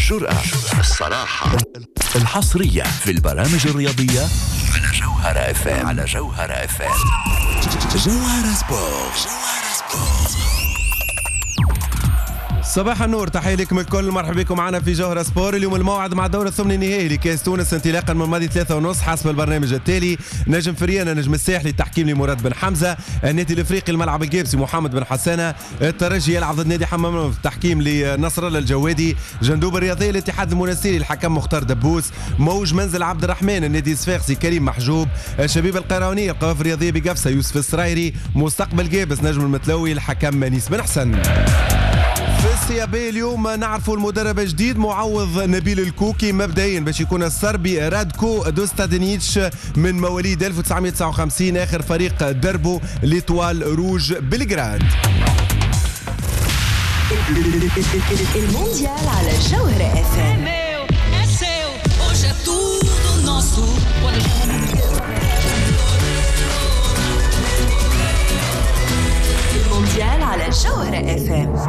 الجرأة، الصراحة، الحصرية في البرامج الرياضية على جوهرة FM. جوهرة سبورت. صباح النور، تحية لكم الكل، مرحبا بكم معنا في جوهرة سبور. اليوم الموعد مع دور الثمن النهائي لكاس تونس انطلاقا من ماضي 3:30 حسب البرنامج التالي: نجم فريانا نجم الساحلي التحكيم لمراد بن حمزة، النادي الافريقي الملعب الجابسي محمد بن حسانة، الترجي يلعب ضد نادي حمام في التحكيم لنصر الله الجوادي، جندوب الرياضي الاتحاد المنستيري الحكم مختار دبوس، موج منزل عبد الرحمن النادي الصفاقسي كريم محجوب، الشبيبه القيروانيه القوافل الرياضيه بقفصه يوسف السرايري، مستقبل جابس نجم المتلوي الحكم منيس بن حسن. في السيابية اليوم نعرفوا المدرب الجديد معوض نبيل الكوكي مبدئيا باش يكون السربي رادكو دوستادينيتش من مواليد 1959 اخر فريق دربه ليتوال روج بلغراد. المونديال على جوهرة FM. المونديال على جوهرة FM.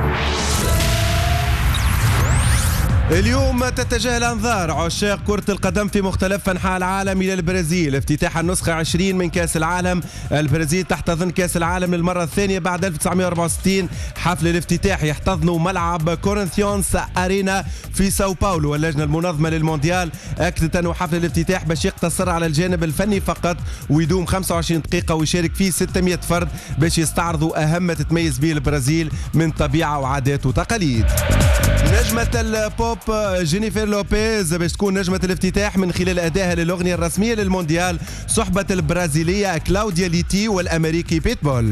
اليوم تتجه الأنظار عشاق كرة القدم في مختلف أنحاء العالم إلى البرازيل، افتتاح النسخة 20 من كأس العالم. البرازيل تحتضن كأس العالم للمرة الثانية بعد 1964. حفل الافتتاح يحتضن ملعب كورنثيونس أرينا في ساو باولو. واللجنة المنظمة للمونديال أكدت أنه حفل الافتتاح باش يقتصر على الجانب الفني فقط ويدوم 25 دقيقة ويشارك فيه 600 فرد باش يستعرضوا أهم ما تتميز به البرازيل من طبيعة وعادات وتقاليد. نجمة البوب جينيفر لوبيز باش تكون نجمة الافتتاح من خلال أدائها للأغنية الرسمية للمونديال صحبة البرازيلية كلاوديا ليتي والأمريكي بيتبول.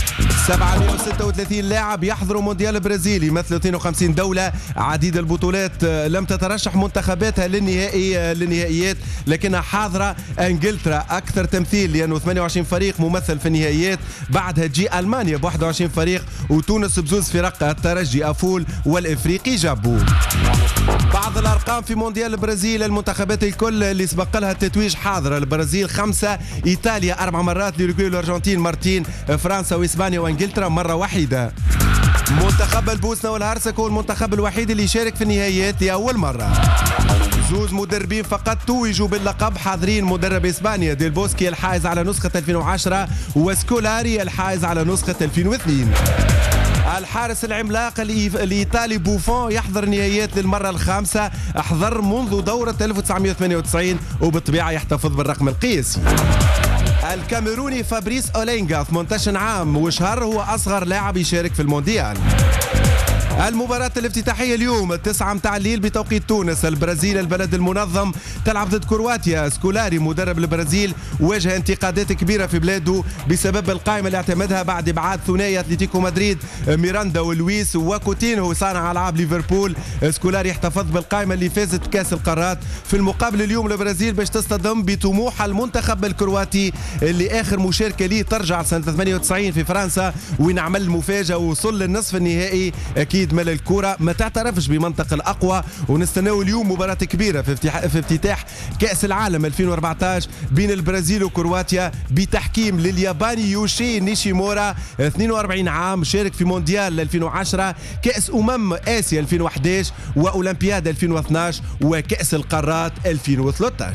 736 لاعب يحضروا مونديال البرازيل يمثلوا 52 دولة. عديد البطولات لم تترشح منتخباتها للنهائيات لكنها حاضرة انجلترا أكثر تمثيل لأنه 28 فريق ممثل في النهائيات. بعدها تجي ألمانيا ب 21 فريق وتونس بزوز فرق، الترجي أفول والإفريقي جابو. بعض الأرقام في مونديال البرازيل: المنتخبات الكل اللي سبق لها التتويج حاضرة: البرازيل 5، إيطاليا 4 مرات، الأوروغواي والأرجنتين مرتين، فرنسا وإسبانيا وإنجلترا مرة واحدة. منتخب البوسنة والهرسك هو المنتخب الوحيد اللي يشارك في النهائيات لأول مرة. زوز مدربين فقط توجوا باللقب حاضرين: مدرب إسبانيا ديل بوسكي الحائز على نسخة 2010 وسكولاري الحائز على نسخة 2002. الحارس العملاق الإيطالي بوفون يحضر نهائيات للمرة الخامسة، أحضر منذ دورة 1998 وبالطبيعة يحتفظ بالرقم القياسي. الكاميروني فابريس أولينغا 18 عام وشهر هو أصغر لاعب يشارك في المونديال. المباراة الافتتاحية اليوم 9 متاع الليل بتوقيت تونس. البرازيل البلد المنظم تلعب ضد كرواتيا. سكولاري مدرب البرازيل واجه انتقادات كبيرة في بلاده بسبب القائمة اللي اعتمدها بعد ابعاد ثنائي اتلتيكو مدريد ميراندا ولويس وكوتينهو صانع العاب ليفربول. سكولاري احتفظ بالقائمة اللي فازت بكاس القارات. في المقابل اليوم البرازيل باش تصطدم بطموح المنتخب الكرواتي اللي اخر مشاركة ليه ترجع سنة 98 في فرنسا وين عمل مفاجأة ووصل للنصف النهائي. اكيد مال الكرة ما تعترفش بمنطق الأقوى، ونستناو اليوم مباراة كبيرة في افتتاح كأس العالم 2014 بين البرازيل وكرواتيا بتحكيم للياباني يوشي نيشيمورا 42 عام، شارك في مونديال 2010، كأس آسيا 2011 وأولمبياد 2012 وكأس القارات 2013.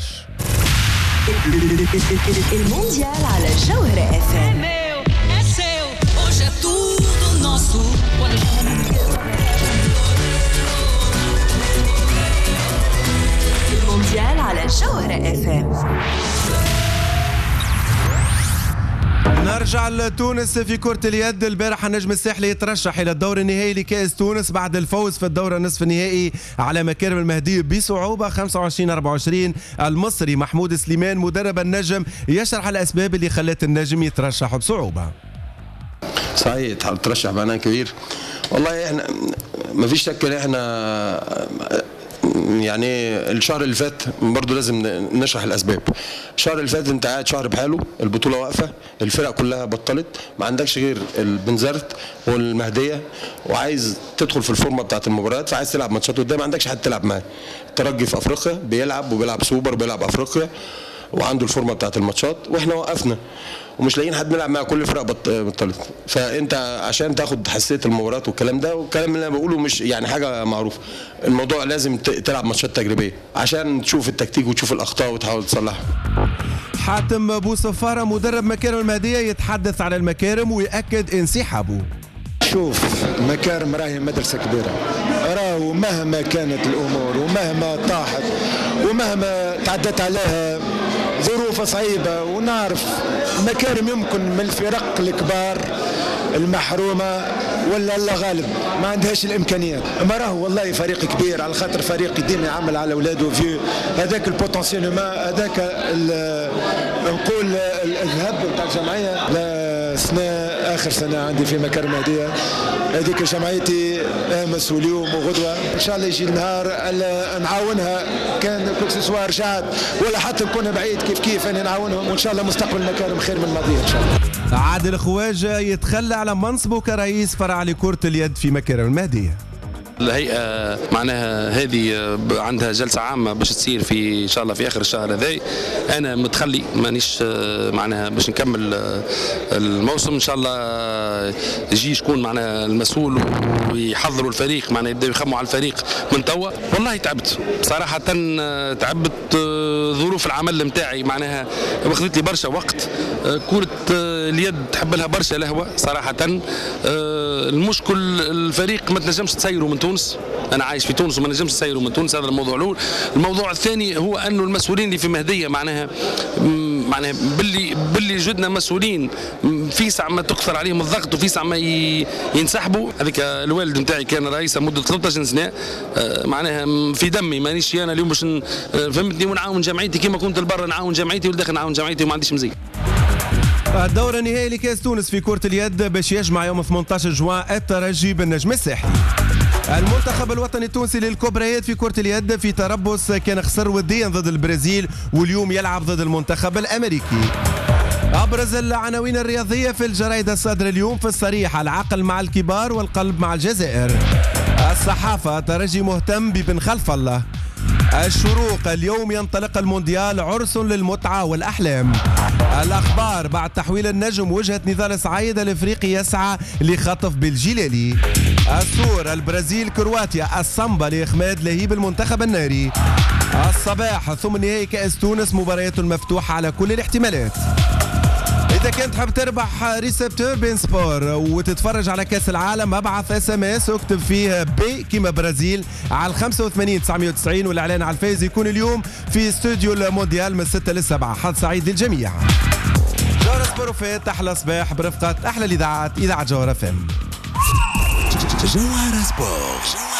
المونديال على جوهرة FM. المونديال على جوهرة FM. نرجع لتونس في كرة اليد. البارح النجم الساحلي يترشح إلى الدور النهائي لكأس تونس بعد الفوز في الدورة النصف النهائي على مكارم المهدي بصعوبة 25-24. المصري محمود سليمان مدرب النجم يشرح الأسباب اللي خلت النجم يترشح بصعوبة. صحيح ترشح معناه كبير. والله احنا ما فيش شك ان احنا يعني الشهر اللي فات برضو لازم نشرح الاسباب. الشهر اللي فات انت قاعد شهر بحاله، البطوله واقفه، الفرق كلها بطلت، ما عندكش غير البنزرت والمهديه وعايز تدخل في الفورمه بتاعت المباريات، فعايز تلعب ماتشات قدام، ما عندكش حد تلعب معاه. الترجي في افريقيا بيلعب سوبر وبيلعب افريقيا وعنده الفورمه بتاعت الماتشات، واحنا وقفنا ومش لاقيين حد نلعب مع كل الفرق بطلت. فانت عشان تاخد حساسيه المباراه والكلام ده، والكلام اللي انا بقوله مش يعني حاجه معروفه، الموضوع لازم تلعب ماتشات تجريبيه عشان تشوف التكتيك وتشوف الاخطاء وتحاول تصلحها. حاتم بوصفاره مدرب مكارم المهديه يتحدث عن المكارم ويأكد انسحابه. شوف مكارم راهي مدرسة كبيرة، راهو مهما كانت الأمور ومهما طاحت ومهما تعدت عليها ظروف صعيبة، ونعرف مكارم يمكن من الفرق الكبار المحرومة ولا الله غالب ما عندهاش الامكانيات، اما راهو والله فريق كبير، على خاطر فريق يديم يعمل على اولاده في هذاك البوتنسيال هذاك نقول الذهب نتاع الجمعيه. لا سنه اخر سنه عندي في مكارم المهديه، هذيك جمعيتي امس واليوم وغدوه، ان شاء الله يجي النهار نعاونها، كان كل سوا رجعت ولا حتى نكون بعيد كيف انا نعاونهم، وان شاء الله مستقبل مكارم خير من الماضي ان شاء الله. عادل خواجه يتخلى على منصبه كرئيس فرع لكرة اليد في مكارم المهدية. الهيئة معناها هذه عندها جلسة عامة باش تصير في إن شاء الله في آخر الشهر هذا. أنا متخلي مانيش معناها باش نكمل الموسم، إن شاء الله يجي شكون معناها المسؤول ويحضروا الفريق، معناها يبداو يخموا على الفريق من توا. والله تعبت بصراحة، تعبت، ظروف العمل نتاعي معناها أخذت لي برشا وقت، كرة اليد تحب لها برشا لهوة صراحة. المشكل الفريق ما تنجمش تسيروا من تونس، انا عايش في تونس وما نجمش نسيروا من تونس، هذا الموضوع الاول. الموضوع الثاني هو انه المسؤولين اللي في مهديه معناها باللي جدنا مسؤولين في ساعه ما تكثر عليهم الضغط وفي ساعه ما ينسحبوا. هذيك الوالد نتاعي كان رئيس مده 13 سنه، معناها في دمي، مانيش انا اليوم باش فهمتني ونعاون جمعيتي كما كنت لبرا نعاون جمعيتي والداخل نعاون جمعيتي وما عنديش مزيد. الدورة النهائية لكأس تونس في كرة اليد باش يجمع يوم 18 جوان الترجي بالنجم الساحلي. المنتخب الوطني التونسي للكبريات في كرة اليد في تربص كان خسر وديا ضد البرازيل، واليوم يلعب ضد المنتخب الأمريكي. أبرز العناوين الرياضية في الجرائد الصادرة اليوم في الصريح: العقل مع الكبار والقلب مع الجزائر. الصحافة: ترجي مهتم ببن خلف الله. الشروق: اليوم ينطلق المونديال، عرس للمتعة والأحلام. الأخبار: بعد تحويل النجم وجهة نضال سعيد الإفريقي يسعى لخطف بالجلالي. السور: البرازيل كرواتيا، الصنبة لإخماد لهيب المنتخب الناري. الصباح: ثم نهائي كأس تونس، مباريات مفتوحة على كل الاحتمالات. إذا كنت حاب تربح ريسبتور بين سبور وتتفرج على كأس العالم، ابعث SMS واكتب فيه بي كيما برازيل على 85 990، والإعلان على الفايز يكون اليوم في استوديو المونديال من 6 ل 7. حظ سعيد للجميع. جوهرة سبوروفيت، أحلى صباح برفقة أحلى الإذاعات، إذاعة جوهرة FM. جوهرة سبور.